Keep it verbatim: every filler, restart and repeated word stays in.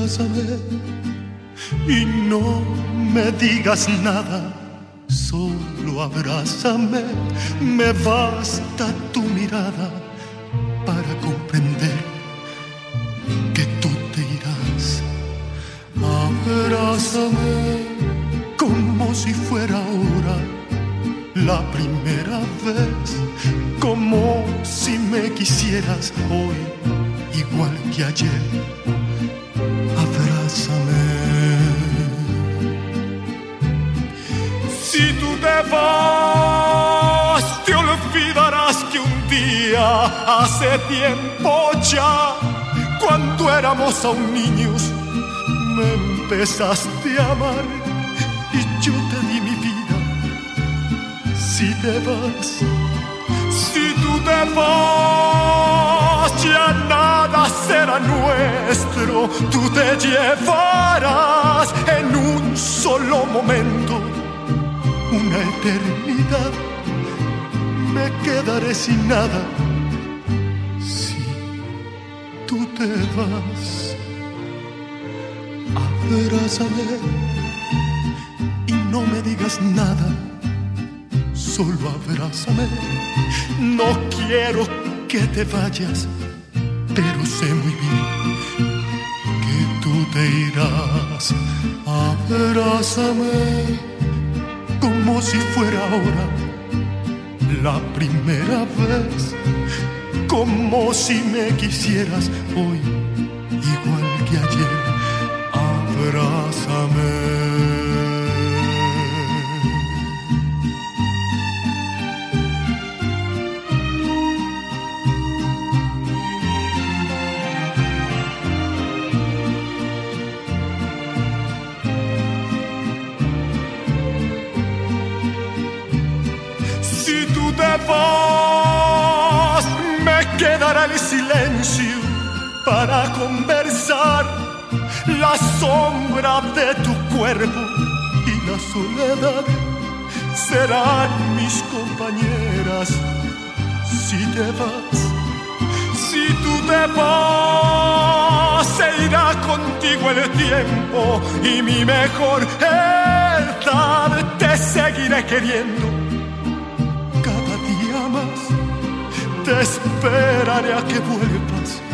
Abrázame y no me digas nada, solo abrázame, me basta tu mirada para comprender que tú te irás. Abrázame como si fuera ahora la primera vez, como si me quisieras hoy igual que ayer. Abrázame. Si tú te vas, te olvidarás que un día, hace tiempo ya, cuando éramos aún niños, me empezaste a amar y yo te di mi vida. Si te vas, si tú te vas, ya nada será nuestro. Tú te llevarás en un solo momento una eternidad. Me quedaré sin nada si tú te vas. Abrázame y no me digas nada, solo abrázame. No quiero que te vayas, pero sé muy bien que tú te irás. Abrázame como si fuera ahora la primera vez, como si me quisieras hoy igual que ayer. Abrázame. Vas, me quedará el silencio para conversar, la sombra de tu cuerpo y la soledad serán mis compañeras. Si te vas, si tú te vas, se irá contigo el tiempo y mi mejor edad. Te seguiré queriendo más, te esperaré a que vuelvas